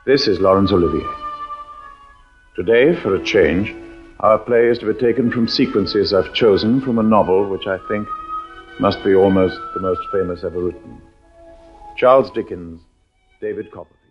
This is Laurence Olivier. Today, for a change, our play is to be taken from sequences I've chosen from a novel which I think must be almost the most famous ever written. Charles Dickens' David Copperfield.